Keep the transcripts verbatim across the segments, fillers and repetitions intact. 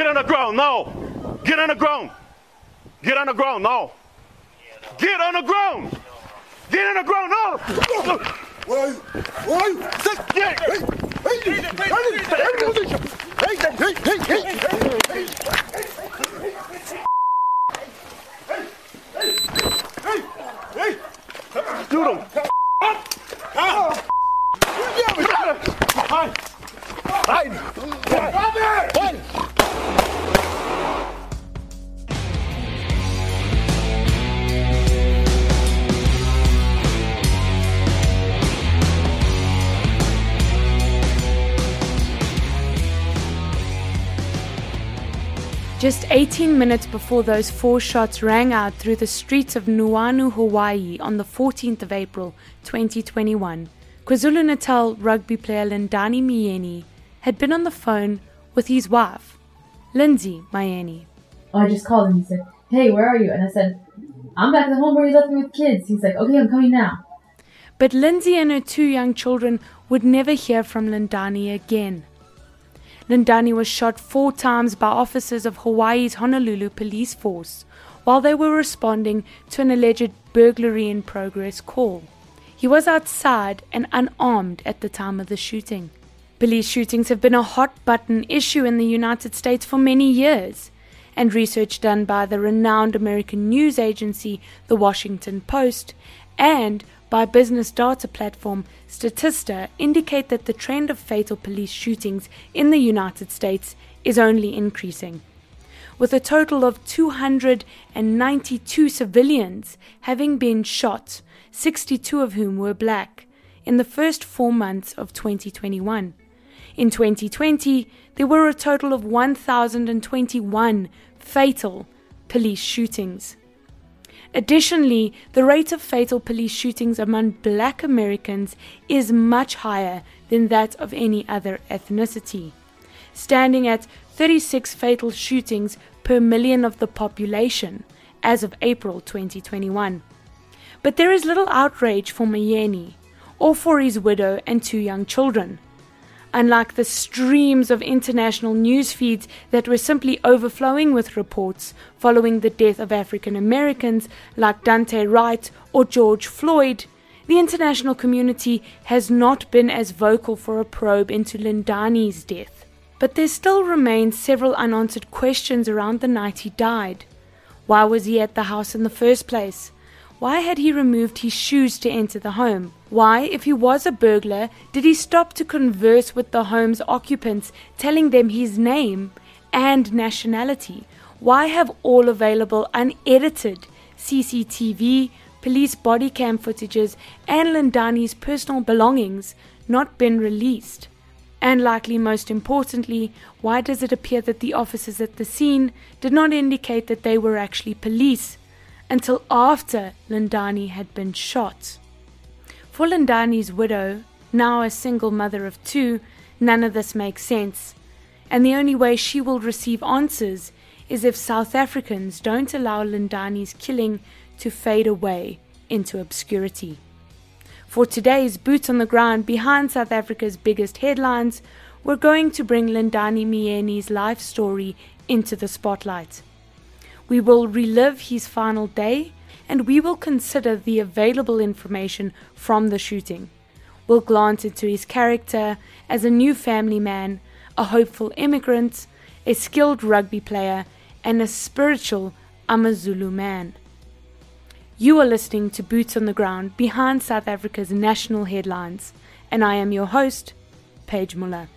Get on the ground now. Get on the ground. Get on the ground now. Get on the ground. Get on the ground now. Where are you? Where are you? Get. Hey, hey, hey, hey, Shoot him. Hide! Hide. Hide! Just eighteen minutes before those four shots rang out through the streets of Nuuanu, Hawaii on the fourteenth of April, twenty twenty-one, KwaZulu-Natal rugby player Lindani Myeni had been on the phone with his wife, Lindsay Myeni. I just called him. He said, "Hey, where are you?" And I said, "I'm back at home where you left me with kids." He's like, "Okay, I'm coming now." But Lindsay and her two young children would never hear from Lindani again. Lindani was shot four times by officers of Hawaii's Honolulu police force while they were responding to an alleged burglary in progress call. He was outside and unarmed at the time of the shooting. Police shootings have been a hot-button issue in the United States for many years, and research done by the renowned American news agency The Washington Post and by business data platform Statista indicate that the trend of fatal police shootings in the United States is only increasing, with a total of two hundred ninety-two civilians having been shot, sixty-two of whom were black, in the first four months of twenty twenty-one. In twenty twenty, there were a total of one thousand twenty-one fatal police shootings. Additionally, the rate of fatal police shootings among black Americans is much higher than that of any other ethnicity, standing at thirty-six fatal shootings per million of the population as of April twenty twenty-one. But there is little outrage for Myeni or for his widow and two young children. Unlike the streams of international news feeds that were simply overflowing with reports following the death of African Americans like Dante Wright or George Floyd, the international community has not been as vocal for a probe into Lindani's death. But there still remain several unanswered questions around the night he died. Why was he at the house in the first place? Why had he removed his shoes to enter the home? Why, if he was a burglar, did he stop to converse with the home's occupants, telling them his name and nationality? Why have all available unedited C C T V, police body cam footages, and Lindani's personal belongings not been released? And likely most importantly, why does it appear that the officers at the scene did not indicate that they were actually police until after Lindani had been shot? For Lindani's widow, now a single mother of two, none of this makes sense, and the only way she will receive answers is if South Africans don't allow Lindani's killing to fade away into obscurity. For today's Boots on the Ground behind South Africa's biggest headlines, we're going to bring Lindani Myeni's life story into the spotlight. We will relive his final day, and we will consider the available information from the shooting. We'll glance into his character as a new family man, a hopeful immigrant, a skilled rugby player, and a spiritual Amazulu man. You are listening to Boots on the Ground behind South Africa's national headlines, and I am your host, Paige Muller.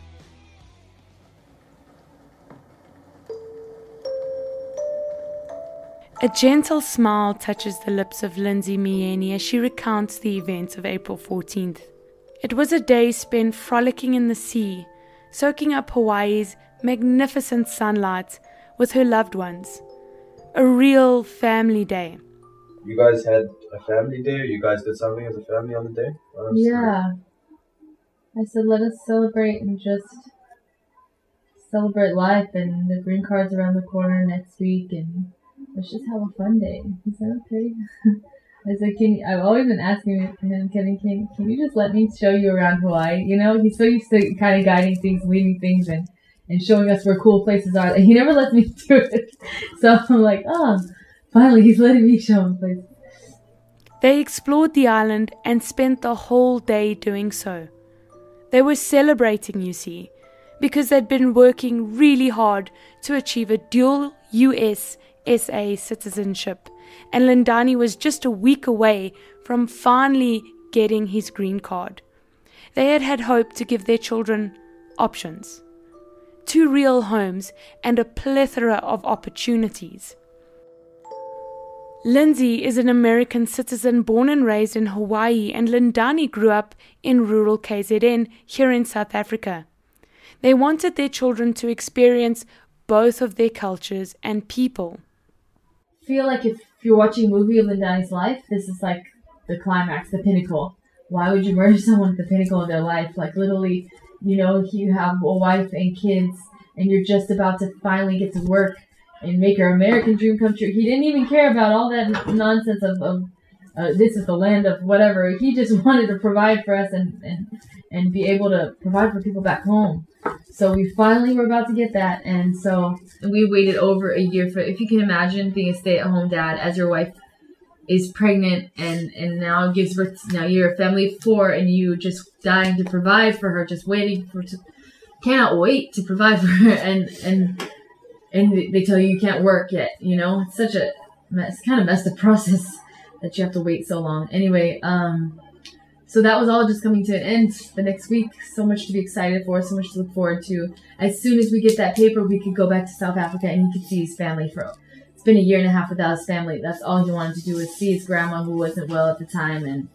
A gentle smile touches the lips of Lindsay Myeni as she recounts the events of April fourteenth. It was a day spent frolicking in the sea, soaking up Hawaii's magnificent sunlight with her loved ones. A real family day. You guys had a family day, or you guys did something as a family on the day? Yeah. I said, let us celebrate and just celebrate life, and the green card's around the corner next week, and let's just have a fun day. He said, okay. I said, can you, I've always been asking him, Kevin, can, can you just let me show you around Hawaii? You know, he's so used to kind of guiding things, leading things, and and showing us where cool places are. And he never lets me do it. So I'm like, oh, finally he's letting me show him places. They explored the island and spent the whole day doing so. They were celebrating, you see, because they'd been working really hard to achieve a dual U S S A citizenship, and Lindani was just a week away from finally getting his green card. They had had hope to give their children options, two real homes, and a plethora of opportunities. Lindsay is an American citizen born and raised in Hawaii, and Lindani grew up in rural K Z N here in South Africa. They wanted their children to experience both of their cultures and people. I feel like if you're watching a movie of Lindani's life, this is like the climax, the pinnacle. Why would you murder someone at the pinnacle of their life? Like literally, you know, you have a wife and kids, and you're just about to finally get to work and make your American dream come true. He didn't even care about all that nonsense of, of uh, this is the land of whatever. He just wanted to provide for us and, and, and be able to provide for people back home. So we finally were about to get that. And so and we waited over a year for, if you can imagine being a stay-at-home dad as your wife is pregnant and, and now gives birth, now you're a family of four and you just dying to provide for her, just waiting for, to, cannot wait to provide for her. And, and, And they tell you you can't work yet, you know? It's such a mess, kind of messed up process that you have to wait so long. Anyway, um, so that was all just coming to an end the next week. So much to be excited for, so much to look forward to. As soon as we get that paper, we could go back to South Africa and he could see his family for, it's been a year and a half without his family. That's all he wanted to do was see his grandma who wasn't well at the time and,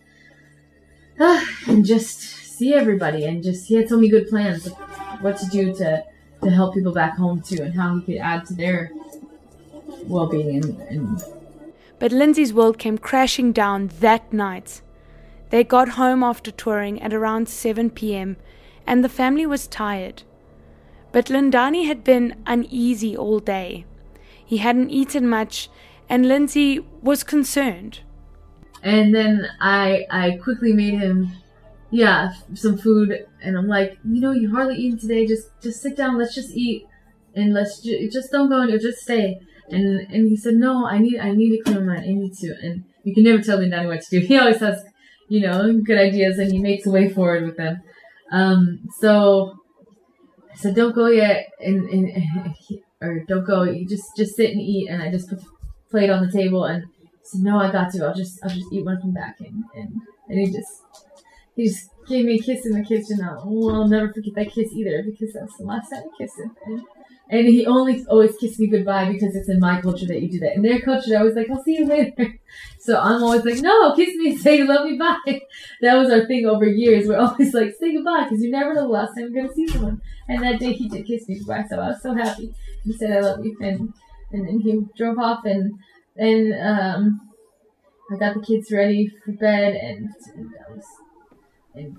uh, and just see everybody. And just, he had so many good plans of what to do to, to help people back home too, and how he could add to their well-being. And, and But Lindsay's world came crashing down that night. They got home after touring at around seven p.m. and the family was tired. But Lindani had been uneasy all day. He hadn't eaten much, and Lindsay was concerned. And then I I quickly made him Yeah, some food, and I'm like, you know, you hardly eaten today. Just, just sit down. Let's just eat, and let's ju- just don't go and just stay. And and he said, no, I need, I need to clear my mind. I need to. And you can never tell Lindani what to do. He always has, you know, good ideas, and he makes a way forward with them. Um, so I said, don't go yet, and, and, and he, or don't go. You just, just sit and eat. And I just put the plate on the table, and he said, no, I got to. I'll just, I'll just eat when I come back. And and, and he just. He just gave me a kiss in the kitchen. Oh, I'll never forget that kiss either, because that's the last time I kissed him. And, and he only always kissed me goodbye because it's in my culture that you do that. In their culture, they're always like, I'll see you later. So I'm always like, no, kiss me and say you love me, bye. That was our thing over years. We're always like, say goodbye, because you never know the last time you're going to see someone. And that day he did kiss me goodbye, so I was so happy. He said, I love you. And and then he drove off, and, and um, I got the kids ready for bed, and, and that was... And,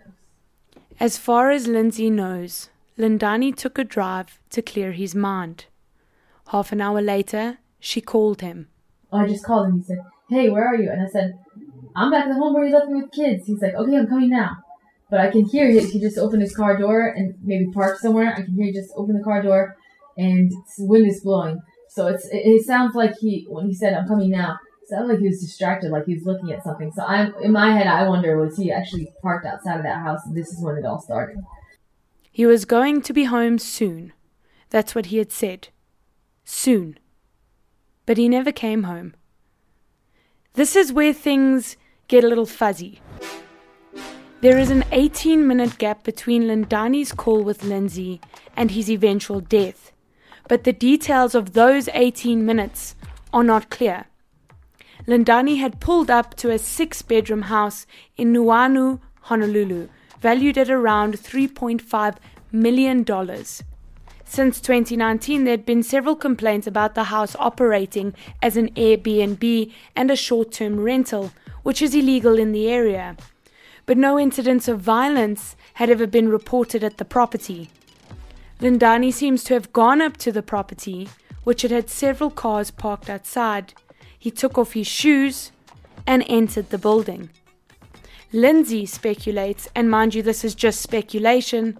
as far as Lindsay knows, Lindani took a drive to clear his mind. Half an hour later, she called him. Oh, I just called him. He said, hey, where are you? And I said, I'm back at home where you left me with kids. He's like, okay, I'm coming now. But I can hear him. He just opened his car door and maybe park somewhere. I can hear he just open the car door and the wind is blowing. So it's it, it sounds like he, when he said, I'm coming now, it sounded like he was distracted, like he was looking at something. So I'm in my head, I wonder, was he actually parked outside of that house and this is when it all started? He was going to be home soon. That's what he had said. Soon. But he never came home. This is where things get a little fuzzy. There is an eighteen-minute gap between Lindani's call with Lindsay and his eventual death, but the details of those eighteen minutes are not clear. Lindani had pulled up to a six-bedroom house in Nuuanu, Honolulu, valued at around three point five million dollars. Since twenty nineteen, there had been several complaints about the house operating as an Airbnb and a short-term rental, which is illegal in the area. But no incidents of violence had ever been reported at the property. Lindani seems to have gone up to the property, which had had several cars parked outside. He took off his shoes and entered the building. Lindsay speculates, and mind you, this is just speculation,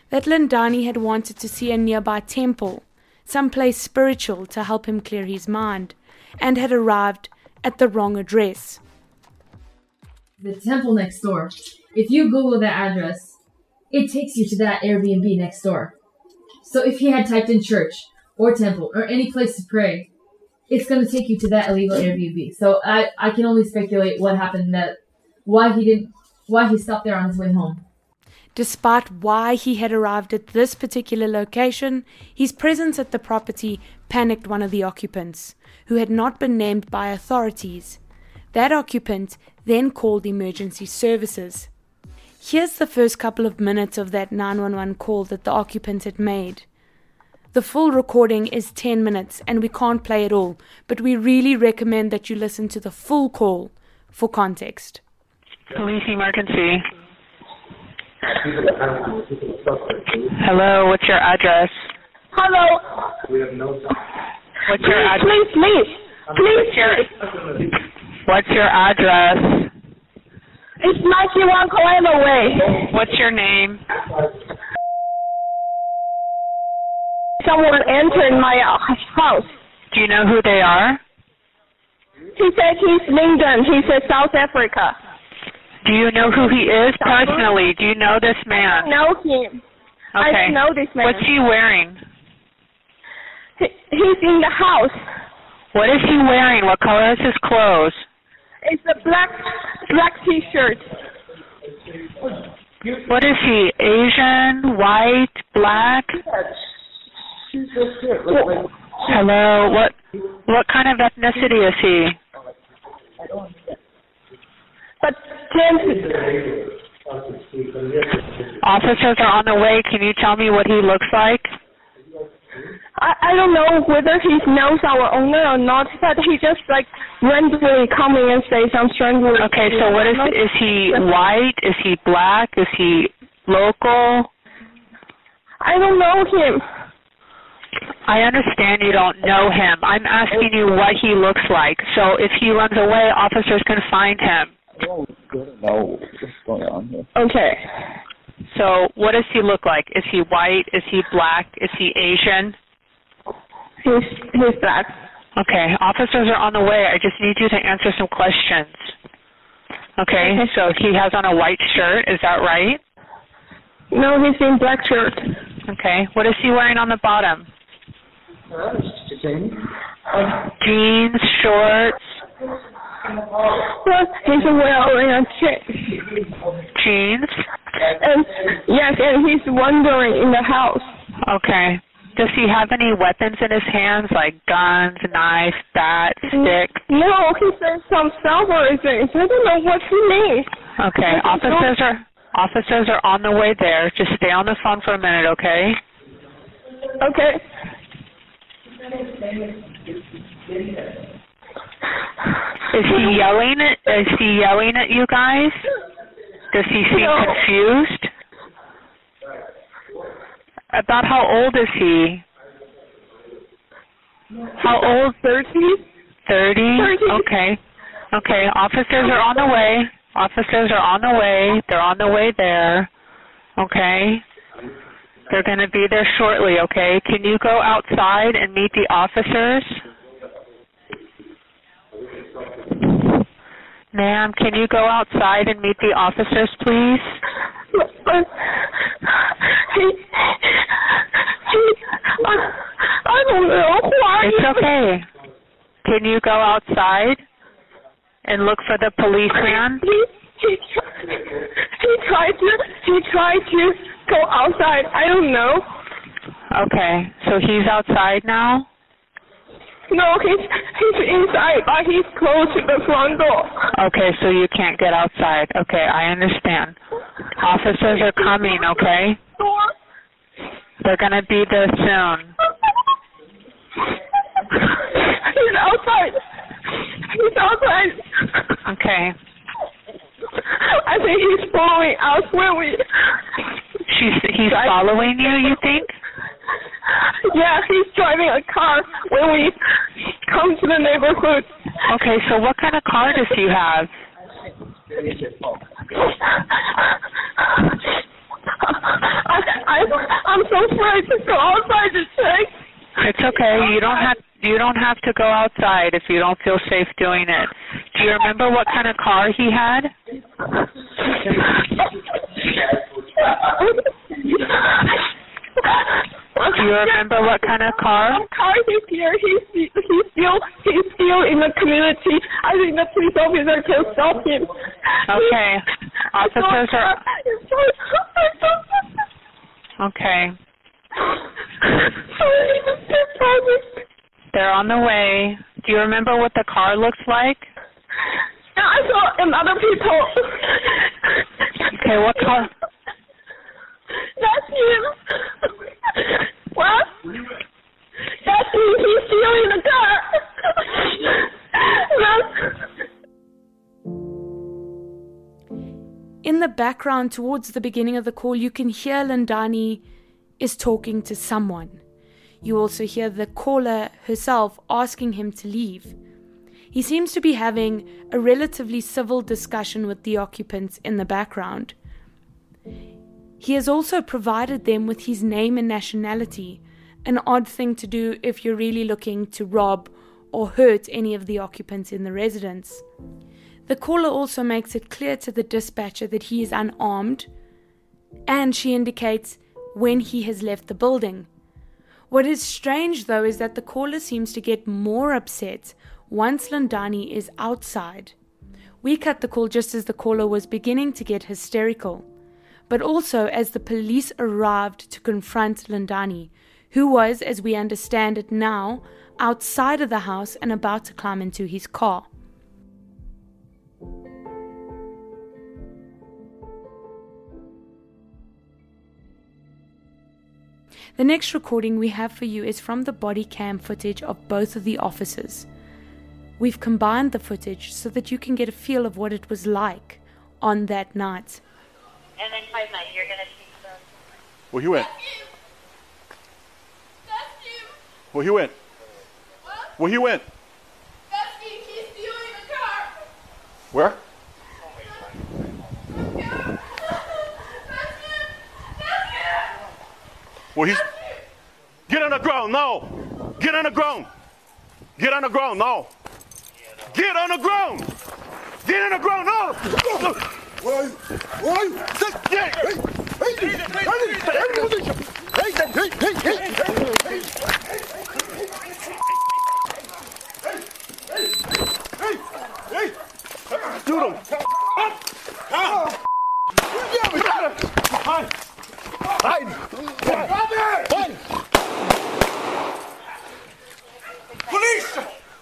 that Lindani had wanted to see a nearby temple, some place spiritual to help him clear his mind, and had arrived at the wrong address. The temple next door. If you Google that address, it takes you to that Airbnb next door. So if he had typed in church or temple or any place to pray, it's going to take you to that illegal Airbnb. So I, I can only speculate what happened, that why he didn't, why he stopped there on his way home. Despite why he had arrived at this particular location, his presence at the property panicked one of the occupants, who had not been named by authorities. That occupant then called emergency services. Here's the first couple of minutes of that nine one one call that the occupant had made. The full recording is ten minutes and we can't play it all, but we really recommend that you listen to the full call for context. Police emergency. Hello, what's your address? Hello. What's your address? Please, please, please. What's your, what's your address? It's ninety-one Colema Way. What's your name? Someone entered my uh, house. Do you know who they are? He said he's Lyndon. He's in South Africa. Do you know who he is personally? Do you know this man? I know him. Okay. I know this man. What's he wearing? He, he's in the house. What is he wearing? What color is his clothes? It's a black black T-shirt. What is he? Asian, white, black? Hello. What what kind of ethnicity is he? But then, officers are on the way. Can you tell me what he looks like? I, I don't know whether he knows our owner or not, but he just like randomly coming and say some strange words. Okay, so what is is he white? Is he black? Is he local? I don't know him. I understand you don't know him. I'm asking you what he looks like. So if he runs away, officers can find him. I don't know what's going on here. Okay. So what does he look like? Is he white? Is he black? Is he Asian? He's, he's black. Okay. Officers are on the way. I just need you to answer some questions. Okay. Okay. So he has on a white shirt. Is that right? No, he's in black shirt. Okay. What is he wearing on the bottom? Jeans, shorts. Well, he's wearing a jeans. Jeans? And yes, and he's wandering in the house. Okay. Does he have any weapons in his hands, like guns, knife, bat, stick? No, he said some silver things. I don't know what he means. Okay. Officers are officers are on the way there. Just stay on the phone for a minute, okay? Okay. Is he yelling at is he yelling at you guys? Does he seem No. confused? About how old is he? How old? Thirty. Thirty? Thirty. Okay. Okay. Officers are on the way. Officers are on the way. They're on the way there. Okay. They're going to be there shortly, okay? Can you go outside and meet the officers? Ma'am, can you go outside and meet the officers, please? But he, he, I, I don't know why. It's okay. Can you go outside and look for the policeman? He, he, he tried to, he tried to go outside. I don't know. Okay, so he's outside now? No, he's, he's inside, but he's close to the front door. Okay, so you can't get outside. Okay, I understand. Officers are coming, okay? Door. They're going to be there soon. He's outside. He's outside. Okay. I think he's following us when we... She's, he's following you, you think? Yeah, he's driving a car when we come to the neighborhood. Okay, so what kind of car does he have? I, I, I'm so afraid to go outside to check. It's okay. You don't have you don't have to go outside if you don't feel safe doing it. Do you remember what kind of car he had? Do you remember what kind of car? Car he's here. He's he's still he's still in the community. I think the police officer can stop him. Okay. Officers are. Okay. They're on the way. Do you remember what the car looks like? I saw another people. Okay, what car? That's him. What? That's him. He's still in the car. In the background, towards the beginning of the call, you can hear Lindani is talking to someone. You also hear the caller herself asking him to leave. He seems to be having a relatively civil discussion with the occupants in the background. He has also provided them with his name and nationality, an odd thing to do if you're really looking to rob or hurt any of the occupants in the residence. The caller also makes it clear to the dispatcher that he is unarmed, and she indicates when he has left the building. What is strange, though, is that the caller seems to get more upset once Lindani is outside. We cut the call just as the caller was beginning to get hysterical, but also as the police arrived to confront Lindani, who was, as we understand it now, outside of the house and about to climb into his car. The next recording we have for you is from the body cam footage of both of the officers. We've combined the footage so that you can get a feel of what it was like on that night. And then five night, you're gonna see the. Where he went? That's him. Where he went? What? Where he went? That's him. He's still in the car. Where? Well, he's. Get on the ground now. Get on the ground. Get on the ground now. Get on the ground. Get on the ground now. Why? Why? Hey! Hey! Hey! Shoot him. Hide! Hide! Hide! Police!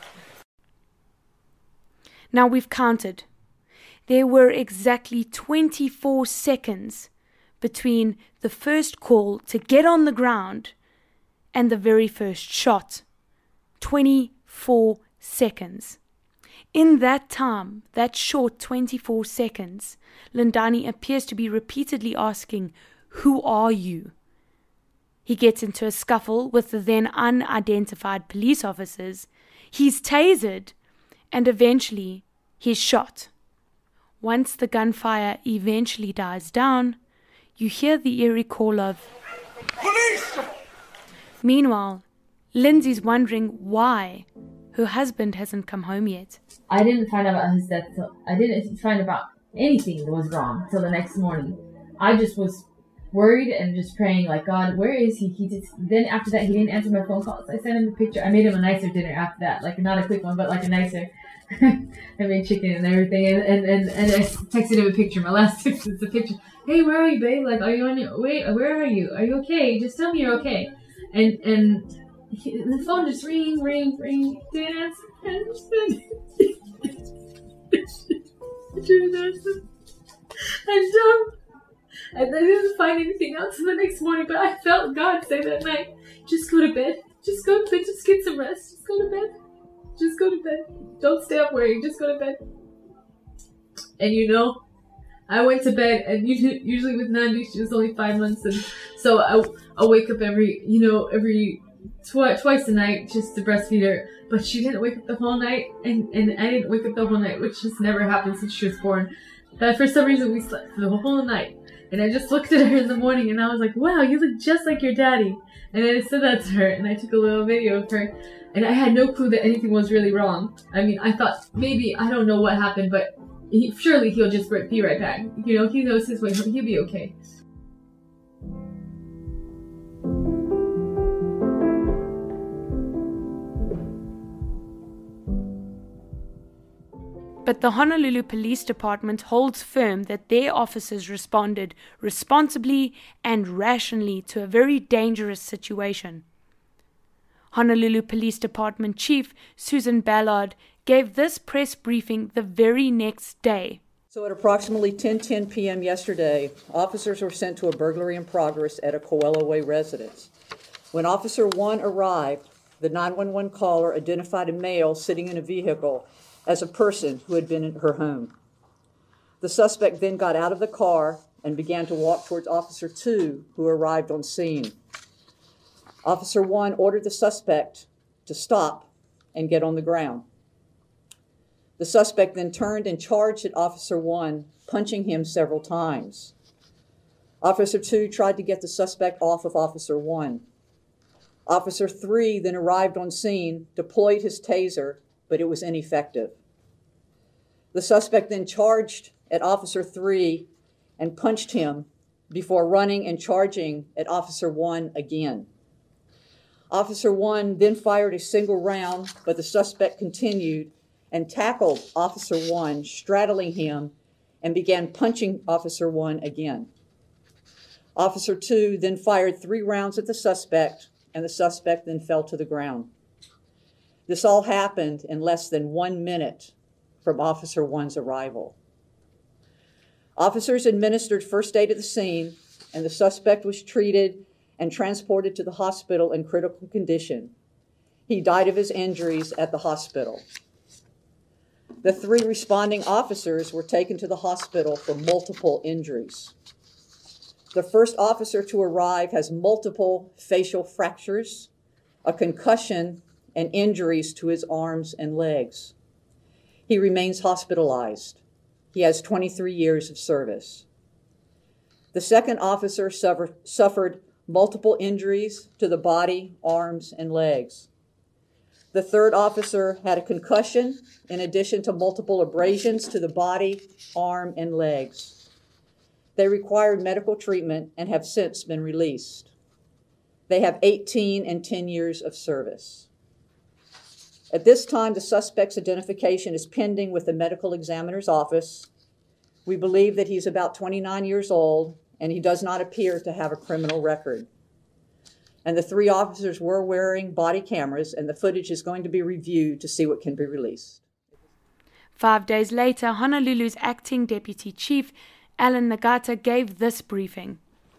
Now we've counted. There were exactly twenty-four seconds between the first call to get on the ground and the very first shot. twenty-four seconds. In that time, that short twenty-four seconds, Lindani appears to be repeatedly asking, "Who are you?" He gets into a scuffle with the then unidentified police officers. He's tasered, and eventually he's shot. Once the gunfire eventually dies down, you hear the eerie call of Police! Meanwhile, Lindsay's wondering why her husband hasn't come home yet. I didn't find out about his death. Till, I didn't find about anything that was wrong till the next morning. I just was worried and just praying, like, God, where is he? He just, then after that, he didn't answer my phone calls. I sent him a picture. I made him a nicer dinner after that, like not a quick one, but like a nicer. I made chicken and everything, and, and, and, and I texted him a picture. My last text is a picture. Hey, where are you, babe? Like, are you on your, wait, where are you? Are you okay? Just tell me you're okay. And, and he, the phone just ring, ring, ring. Didn't answer. Didn't answer. And, um, and I didn't find anything else the next morning, but I felt God say that night, just go to bed. Just go to bed. Just get some rest. Just go to bed. Just go to bed. Don't stay up worrying. Just go to bed. And you know, I went to bed, and usually, usually with Nandi, she was only five months, and so I I wake up every you know every twi- twice a night just to breastfeed her. But she didn't wake up the whole night, and, and I didn't wake up the whole night, which has never happened since she was born. But for some reason, we slept for the whole night. And I just looked at her in the morning and I was like, wow, you look just like your daddy. And I said that to her and I took a little video of her. And I had no clue that anything was really wrong. I mean, I thought maybe, I don't know what happened, but he, surely he'll just be right back. You know, he knows his way, he'll, he'll be okay. But the Honolulu Police Department holds firm that their officers responded responsibly and rationally to a very dangerous situation. Honolulu Police Department Chief Susan Ballard gave this press briefing the very next day. So at approximately ten ten p m yesterday, officers were sent to a burglary in progress at a Coelho Way residence. When Officer one arrived, the nine one one caller identified a male sitting in a vehicle as a person who had been in her home. The suspect then got out of the car and began to walk towards Officer two, who arrived on scene. Officer one ordered the suspect to stop and get on the ground. The suspect then turned and charged at Officer one, punching him several times. Officer two tried to get the suspect off of Officer one. Officer three then arrived on scene, deployed his taser, but it was ineffective. The suspect then charged at Officer three and punched him before running and charging at Officer one again. Officer one then fired a single round, but the suspect continued and tackled Officer one, straddling him, and began punching Officer one again. Officer two then fired three rounds at the suspect, and the suspect then fell to the ground. This all happened in less than one minute from Officer one's arrival. Officers administered first aid at the scene, and the suspect was treated and transported to the hospital in critical condition. He died of his injuries at the hospital. The three responding officers were taken to the hospital for multiple injuries. The first officer to arrive has multiple facial fractures, a concussion, and injuries to his arms and legs. He remains hospitalized. He has twenty-three years of service. The second officer suffer, suffered multiple injuries to the body, arms, and legs. The third officer had a concussion in addition to multiple abrasions to the body, arm, and legs. They required medical treatment and have since been released. They have eighteen and ten years of service. At this time, the suspect's identification is pending with the medical examiner's office. We believe that he's about twenty-nine years old, and he does not appear to have a criminal record. And the three officers were wearing body cameras, and the footage is going to be reviewed to see what can be released. Five days later, Honolulu's acting deputy chief, Alan Nagata, gave this briefing.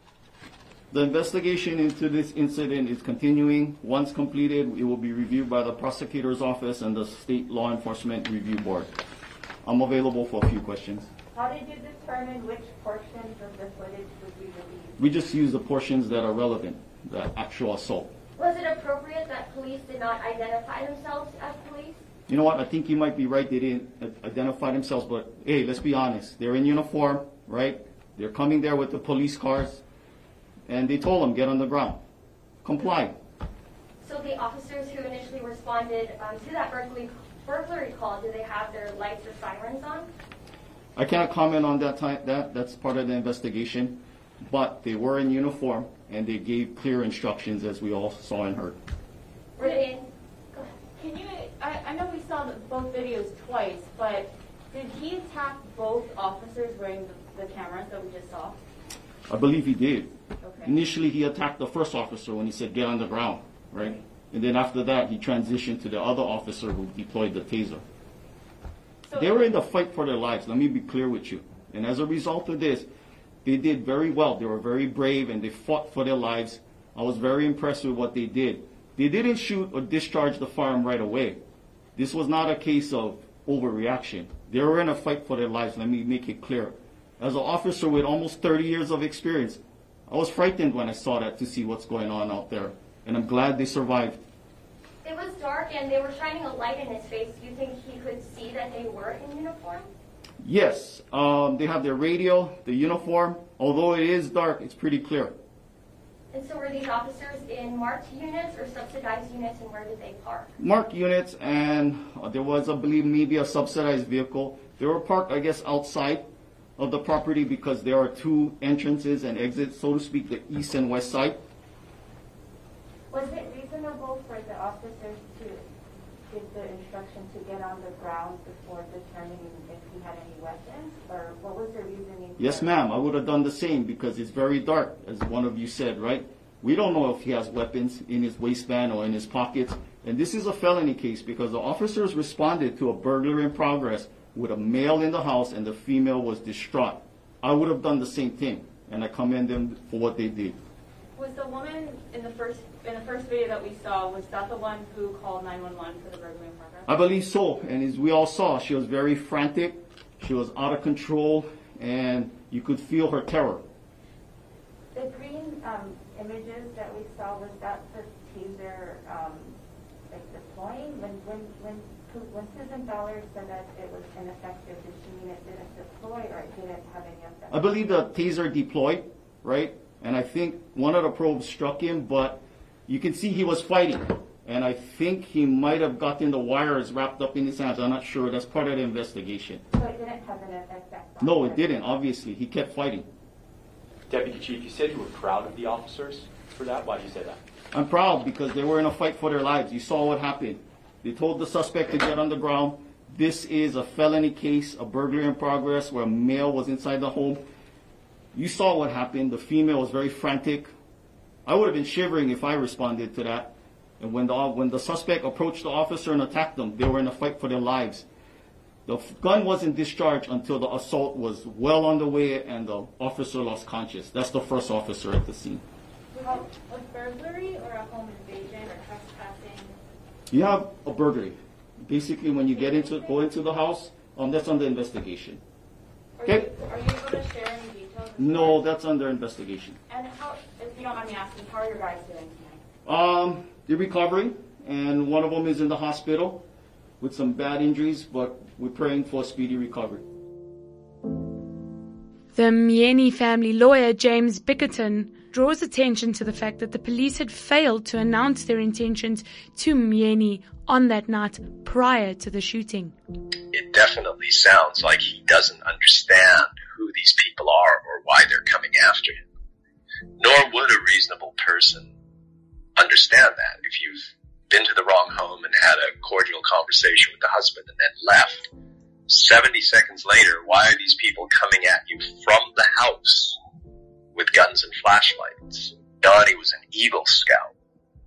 The investigation into this incident is continuing. Once completed, it will be reviewed by the prosecutor's office and the State Law Enforcement Review Board. I'm available for a few questions. How did you determine which portions of the footage would be released? We just use the portions that are relevant, the actual assault. Was it appropriate that police did not identify themselves as police? You know what? I think you might be right. They didn't identify themselves, but hey, let's be honest. They're in uniform, right? They're coming there with the police cars. And they told them, get on the ground. Comply. So the officers who initially responded um, to that burglary, burglary call, do they have their lights or sirens on? I can't comment on that time. That That's part of the investigation. But they were in uniform, and they gave clear instructions, as we all saw and heard. Were they in? Go ahead. Can you, I, I know we saw the, both videos twice, but did he attack both officers wearing the, the cameras that we just saw? I believe he did. Okay. Initially, he attacked the first officer when he said, get on the ground, right? And then after that, he transitioned to the other officer who deployed the taser. So they were in the fight for their lives. Let me be clear with you. And as a result of this, they did very well. They were very brave, and they fought for their lives. I was very impressed with what they did. They didn't shoot or discharge the firearm right away. This was not a case of overreaction. They were in a fight for their lives. Let me make it clear. As an officer with almost thirty years of experience, I was frightened when I saw that to see what's going on out there. And I'm glad they survived. It was dark and they were shining a light in his face. Do you think he could see that they were in uniform? Yes, um, they have their radio, the uniform. Although it is dark, it's pretty clear. And so were these officers in marked units or subsidized units, and where did they park? Marked units, and uh, there was, I believe, maybe a subsidized vehicle. They were parked, I guess, outside of the property because there are two entrances and exits, so to speak, the east and west side. Was it reasonable for the officers to give the instruction to get on the ground before determining if he had any weapons, or what was the reasoning? Yes, ma'am, I would have done the same because it's very dark, as one of you said, right? We don't know if he has weapons in his waistband or in his pockets. And this is a felony case because the officers responded to a burglary in progress with a male in the house and the female was distraught. I would have done the same thing, and I commend them for what they did. Was the woman in the first in the first video that we saw, was that the one who called nine one one for the burglary in progress? I believe so, and as we all saw, she was very frantic, she was out of control, and you could feel her terror. The green um, images that we saw, was that the taser um, like deploying? When when when when Susan Fowler said that it was ineffective, did she mean it didn't deploy or it didn't have any effect? I believe the taser deployed, right? And I think one of the probes struck him, but you can see he was fighting. And I think he might have gotten the wires wrapped up in his hands. I'm not sure. That's part of the investigation. So it didn't have an effect? No, it didn't, obviously. He kept fighting. Deputy Chief, you said you were proud of the officers for that. Why did you say that? I'm proud because they were in a fight for their lives. You saw what happened. They told the suspect to get on the ground. This is a felony case, a burglary in progress where a male was inside the home. You saw what happened. The female was very frantic. I would have been shivering if I responded to that. And when the, when the suspect approached the officer and attacked them, they were in a fight for their lives. The gun wasn't discharged until the assault was well underway and the officer lost consciousness. That's the first officer at the scene. Was a burglary or a home invasion or trespassing? You have a burglary. Basically, when you get into go into the house, um, that's under investigation. Okay. Are you able to share any details? No, that's under investigation. And how, if you don't mind me asking, how are your guys doing tonight? Um, they're recovering, and one of them is in the hospital with some bad injuries, but we're praying for a speedy recovery. The Myeni family lawyer, James Bickerton, draws attention to the fact that the police had failed to announce their intentions to Myeni on that night prior to the shooting. It definitely sounds like he doesn't understand who these people are or why they're coming after him. Nor would a reasonable person understand that. If you've been to the wrong home and had a cordial conversation with the husband and then left, seventy seconds later, why are these people coming at you from the house with guns and flashlights? Donnie was an Eagle Scout.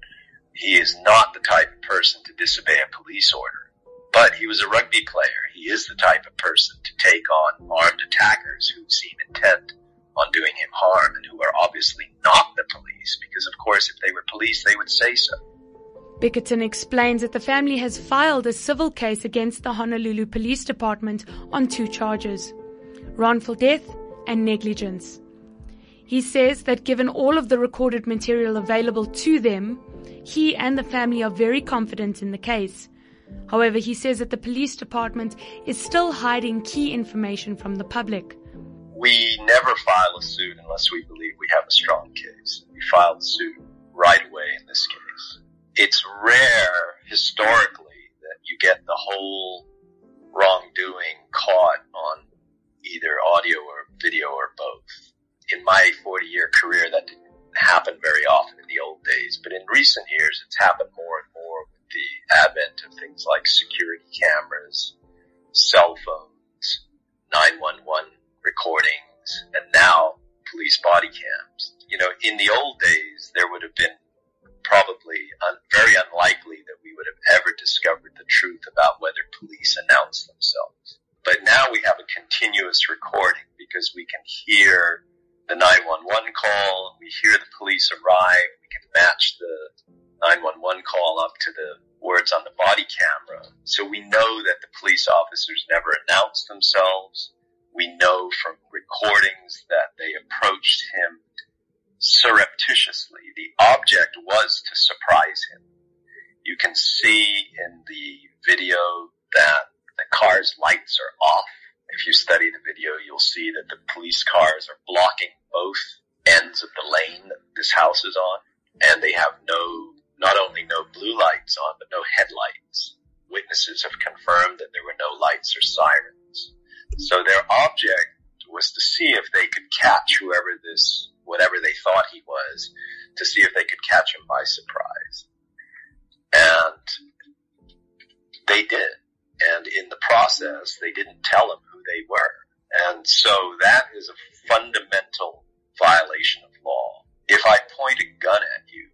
He is not the type of person to disobey a police order, but he was a rugby player. He is the type of person to take on armed attackers who seem intent on doing him harm and who are obviously not the police, because of course if they were police they would say so. Bickerton explains that the family has filed a civil case against the Honolulu Police Department on two charges: wrongful death and negligence. He says that given all of the recorded material available to them, he and the family are very confident in the case. However, he says that the police department is still hiding key information from the public. We never file a suit unless we believe we have a strong case. We filed suit right away in this case. It's rare, historically, that you get the whole wrongdoing caught on either audio or video or both. In my forty-year career, that didn't happen very often in the old days, but in recent years, it's happened more and more with the advent of things like security cameras, cell phones, nine one one recordings, and now police body cams. You know, in the old days, there would have been probably un- very unlikely that we would have ever discovered the truth about whether police announce themselves. But now we have a continuous recording because we can hear the nine one one call, we hear the police arrive, we can match the nine one one call up to the words on the body camera. So we know that the police officers never announced themselves. We know from recordings that they approached him surreptitiously. The object was to surprise him. You can see in the video that the car's lights are off. if you study the video, you'll see that the police cars are blocking both ends of the lane that this house is on, and they have no, not only no blue lights on, but no headlights. Witnesses have confirmed that there were no lights or sirens. So their object was to see if they could catch whoever this, whatever they thought he was, to see if they could catch him by surprise. And they did. And in the process, they didn't tell him who they were. And so that is a fundamental violation of law. If I point a gun at you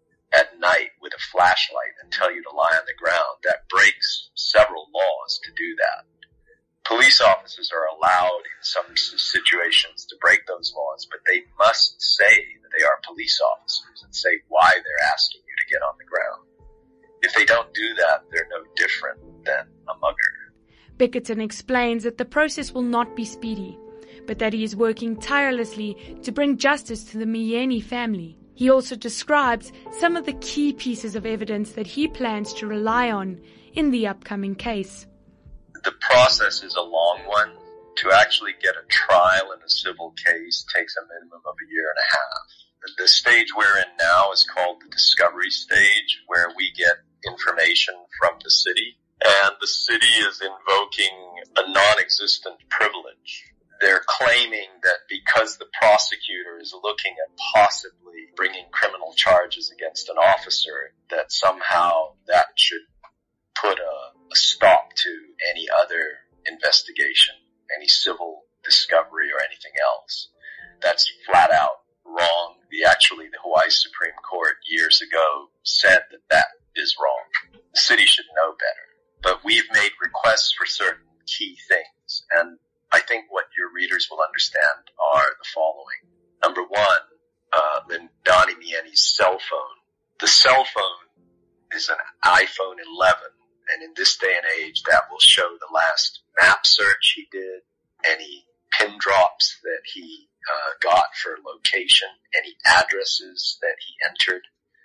at night with a flashlight and tell you to lie on the ground, that breaks several laws to do that. Police officers are allowed in some situations to break those laws, but they must say that they are police officers and say why they're asking you to get on the ground. If they don't do that, they're no different than a mugger. Bickerton explains that the process will not be speedy, but that he is working tirelessly to bring justice to the Miyeni family. He also describes some of the key pieces of evidence that he plans to rely on in the upcoming case. The process is a long one. To actually get a trial in a civil case takes a minimum of a year and a half. The stage we're in now is called the discovery stage, where we get information from the city, and the city is invoking a non-existent privilege. They're claiming that because the prosecutor is looking at possibly bringing criminal charges against an officer, that somehow that should put a, a stop to any other investigation, any civil discovery or anything else. That's flat out wrong. The, actually, the Hawaii Supreme Court years ago said that that is wrong. The city should know better. But we've made requests for certain key things, and I think what your readers will understand are the following. Number one, uh, Lindani Miyeni's cell phone. The cell phone is an iPhone eleven, and in this day and age, that will show the last map search he did, any pin drops that he uh, got for location, any addresses that he entered.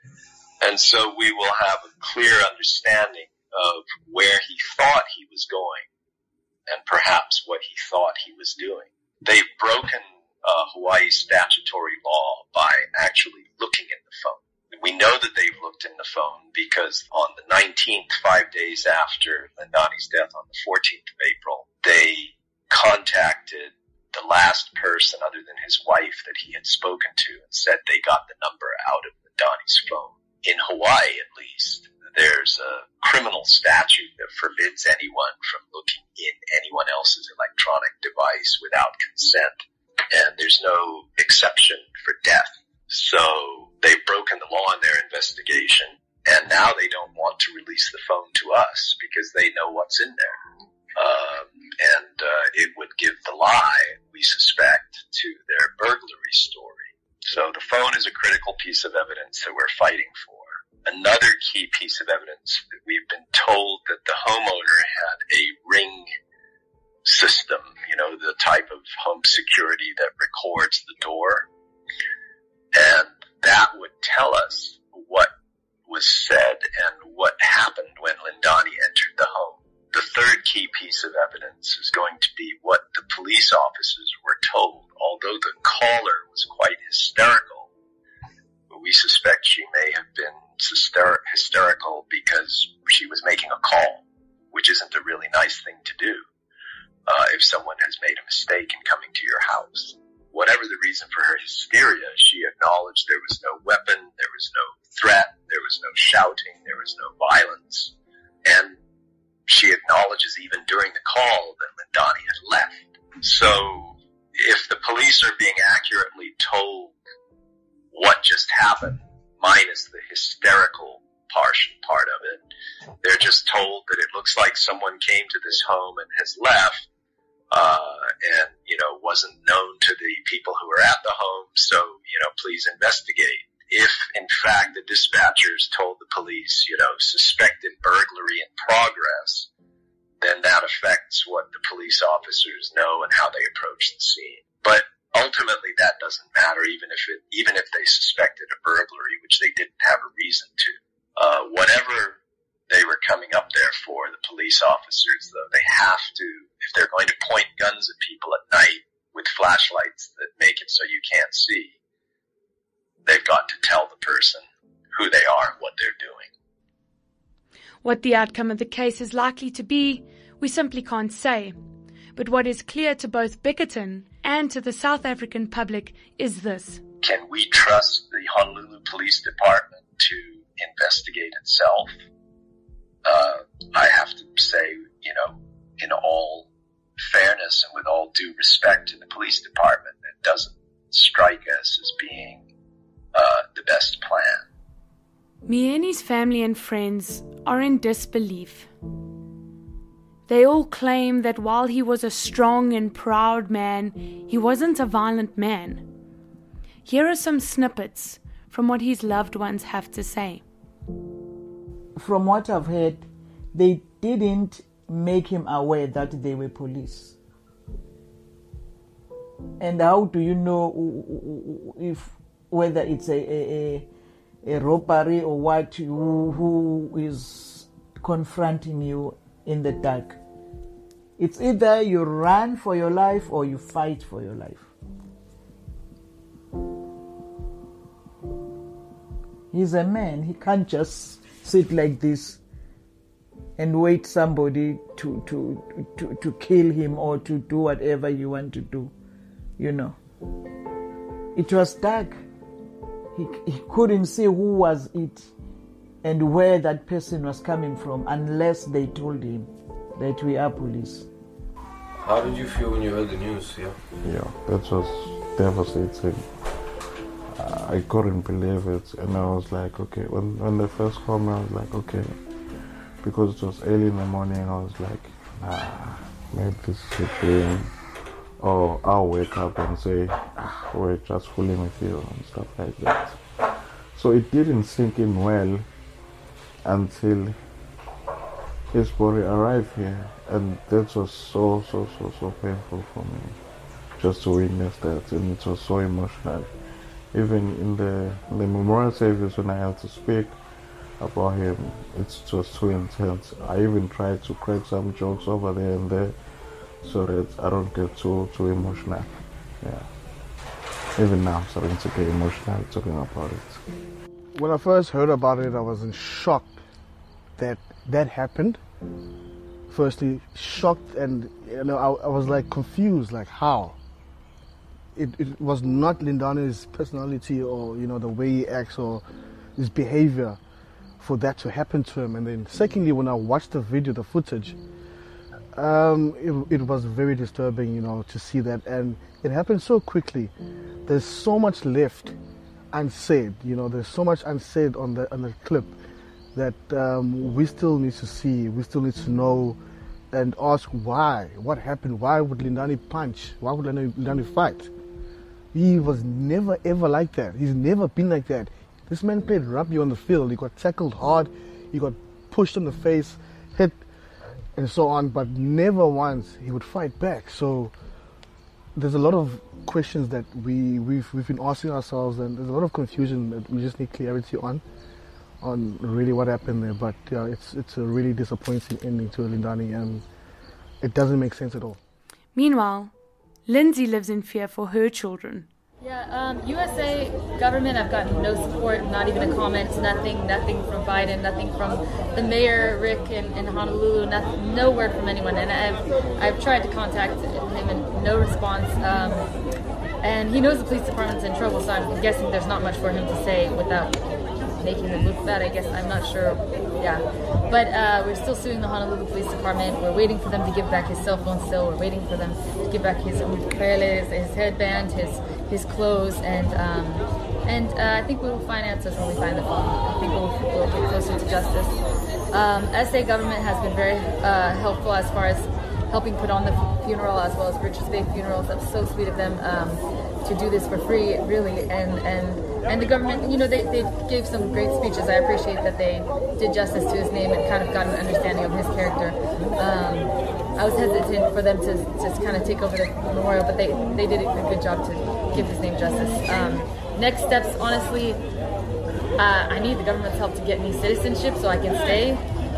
And so we will have a clear understanding of where he thought he was going and perhaps what he thought he was doing. They've broken uh, Hawaii's statutory law by actually looking in the phone. We know that they've looked in the phone because on the nineteenth, five days after Lindani's death on the fourteenth of April, they contacted the last person other than his wife that he had spoken to and said they got the number out of Lindani's phone. In Hawaii, at least, there's a criminal statute that forbids anyone from looking in anyone else's electronic device without consent, and there's no exception for death. So they've broken the law in their investigation, and now they don't want to release the phone to us because they know what's in there. Um, and uh, it would give the lie, we suspect, to their burglary story. So the phone is a critical piece of evidence that we're fighting for. Another key piece of evidence that we've been told that the homeowner had a ring system, you know, the type of home security that records the door. And that would tell us what was said and what happened when Lindani entered the home. The third key piece of evidence is going to be what the police officers were told. Although the caller was quite hysterical, we suspect she may have been hyster- hysterical because she was making a call, which isn't a really nice thing to do uh, if someone has made a mistake in coming to your house. Whatever the reason for her hysteria, she acknowledged there was no weapon, there was no threat, there was no shouting, there was no violence. And she acknowledges even during the call that Lindani had left. So if the police are being accurately told what just happened, minus the hysterical portion part of it, they're just told that it looks like someone came to this home and has left, uh, and, you know, wasn't known to the people who were at the home, so, you know, please investigate. If, in fact, the dispatchers told the police, you know, suspected burglary in progress, then that affects what the police officers know and how they approach the scene. But ultimately, that doesn't matter, even if it, even if they suspected a burglary, which they didn't have a reason to. Uh, whatever they were coming up there for, the police officers, though, they have to, if they're going to point guns at people at night with flashlights that make it so you can't see, they've got to tell the person who they are and what they're doing. What the outcome of the case is likely to be, we simply can't say. But what is clear to both Bickerton and to the South African public is this. Can we trust the Honolulu Police Department to investigate itself? Uh, I have to say, you know, in all fairness and with all due respect to the police department, it doesn't strike us as being uh, the best plan. Mieni's family and friends are in disbelief. They all claim that while he was a strong and proud man, he wasn't a violent man. Here are some snippets from what his loved ones have to say. From what I've heard, they didn't make him aware that they were police. And how do you know if whether it's a, a, a robbery or what, who, who is confronting you in the dark? It's either you run for your life or you fight for your life. He's a man. He can't just sit like this and wait somebody to, to, to, to kill him or to do whatever you want to do, you know. It was dark. He, he couldn't see who was it and where that person was coming from unless they told him that we are police. How did you feel when you heard the news? Yeah, yeah, that was devastating. Uh, I couldn't believe it, and I was like, okay. When when they first called me, I was like, okay, because it was early in the morning. I was like, nah, maybe this is a dream, or I'll wake up and say, ah, we're just fooling with you and stuff like that. So it didn't sink in well until his body arrived here, and that was so, so, so, so painful for me, just to witness that, and it was so emotional. Even in the, in the memorial service, when I had to speak about him, it was too intense. I even tried to crack some jokes over there and there, so that I don't get too, too emotional. Yeah. Even now, I'm starting to get emotional talking about it. When I first heard about it, I was in shock that that happened. Firstly, shocked, and you know, I, I was like confused, like how? It, it was not Lindani's personality or you know the way he acts or his behavior for that to happen to him. And then secondly, when I watched the video, the footage, um, it, it was very disturbing, you know, to see that, and it happened so quickly. There's so much left unsaid, you know, there's so much unsaid on the on the clip that um, we still need to see, we still need to know and ask why, what happened, why would Lindani punch, why would Lindani fight? He was never ever like that, he's never been like that. This man played rugby on the field, he got tackled hard, he got pushed in the face, hit and so on, but never once he would fight back. So there's a lot of questions that we, we've, we've been asking ourselves, and there's a lot of confusion that we just need clarity on. on really what happened there, but uh, it's it's a really disappointing ending to Lindani, and it doesn't make sense at all. Meanwhile, Lindsay lives in fear for her children. Yeah, um, U S A government, I've gotten no support, not even a comment, nothing, nothing from Biden, nothing from the mayor, Rick, in, in Honolulu, nothing, no word from anyone, and I've I've tried to contact him and no response. Um, and he knows the police department's in trouble, so I'm guessing there's not much for him to say without making them look bad, I guess. I'm not sure. Yeah. But uh, we're still suing the Honolulu Police Department. We're waiting for them to give back his cell phone still. We're waiting for them to give back his umbrellas, his headband, his his clothes, and um, and uh, I think we will find answers when we find the phone. I think we'll, we'll get closer to justice. Um, S A government has been very uh, helpful as far as helping put on the funeral, as well as Richards Bay funerals. That was so sweet of them um, to do this for free, really. And and and the government, you know, they, they gave some great speeches. I appreciate that they did justice to his name and kind of got an understanding of his character. Um, I was hesitant for them to just kind of take over the memorial, but they, they did a good job to give his name justice. Um, next steps, honestly, uh, I need the government's help to get me citizenship so I can stay.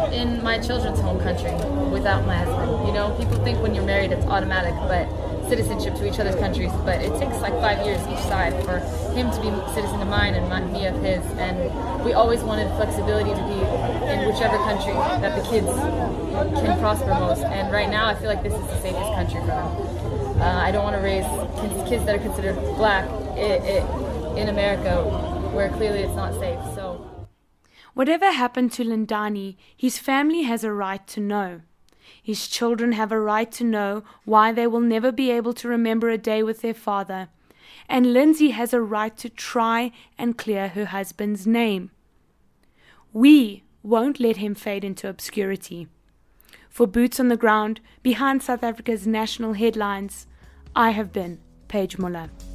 in my children's home country without my husband. You know, people think when you're married it's automatic, but citizenship to each other's countries, but it takes like five years each side for him to be citizen of mine and my, me of his, and we always wanted flexibility to be in whichever country that the kids can prosper most, and right now I feel like this is the safest country for them. Uh, I don't want to raise kids, kids that are considered black it, it, in America where clearly it's not safe. So, whatever happened to Lindani, his family has a right to know. His children have a right to know why they will never be able to remember a day with their father. And Lindsay has a right to try and clear her husband's name. We won't let him fade into obscurity. For Boots on the Ground, behind South Africa's national headlines, I have been Paige Muller.